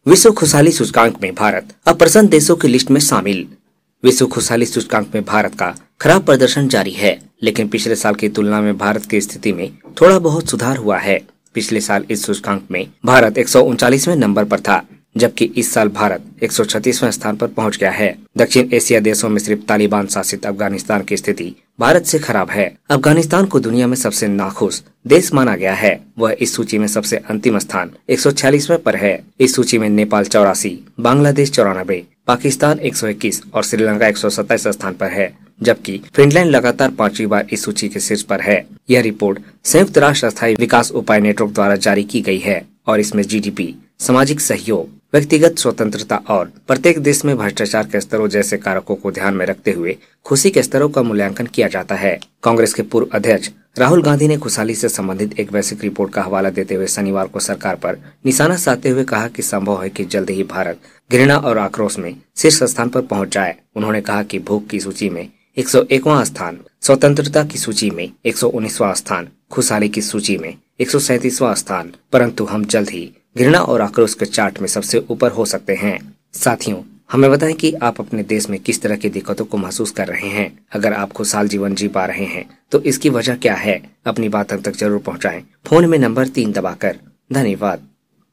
विश्व खुशहाली सूचकांक में भारत अब प्रसन्न देशों की लिस्ट में शामिल। विश्व खुशहाली सूचकांक में भारत का खराब प्रदर्शन जारी है, लेकिन पिछले साल की तुलना में भारत की स्थिति में थोड़ा बहुत सुधार हुआ है। पिछले साल इस सूचकांक में भारत 139वें नंबर पर था, जबकि इस साल भारत 136वें स्थान पर पहुंच गया है। दक्षिण एशिया देशों में सिर्फ तालिबान शासित अफगानिस्तान की स्थिति भारत से खराब है। अफगानिस्तान को दुनिया में सबसे नाखुश देश माना गया है। वह इस सूची में सबसे अंतिम स्थान 146वें पर है। इस सूची में नेपाल 84, बांग्लादेश 94, पाकिस्तान 121 और श्रीलंका 127 स्थान पर है, जबकि फिनलैंड लगातार 5वीं बार इस सूची के शीर्ष पर है। यह रिपोर्ट संयुक्त राष्ट्र स्थायी विकास उपाय नेटवर्क द्वारा जारी की गई है और इसमें जीडीपी, सामाजिक सहयोग, व्यक्तिगत स्वतंत्रता और प्रत्येक देश में भ्रष्टाचार के स्तरों जैसे कारकों को ध्यान में रखते हुए खुशी के स्तरों का मूल्यांकन किया जाता है। कांग्रेस के पूर्व अध्यक्ष राहुल गांधी ने खुशहाली से संबंधित एक वैश्विक रिपोर्ट का हवाला देते हुए शनिवार को सरकार पर निशाना साधते हुए कहा कि संभव है कि जल्द ही भारत घृणा और आक्रोश में शीर्ष स्थान पर पहुंच जाए। उन्होंने कहा कि भूख की सूची में 101वां स्थान, स्वतंत्रता की सूची में 119वां स्थान, खुशहाली की सूची में 137वां स्थान, परंतु हम जल्द ही घृणा और आक्रोश के चार्ट में सबसे ऊपर हो सकते हैं। साथियों, हमें बताएं कि आप अपने देश में किस तरह की दिक्कतों को महसूस कर रहे हैं। अगर आप खुशहाल जीवन जी पा रहे हैं तो इसकी वजह क्या है? अपनी बात हम तक जरूर पहुंचाएं, फोन में नंबर 3 दबाकर। धन्यवाद।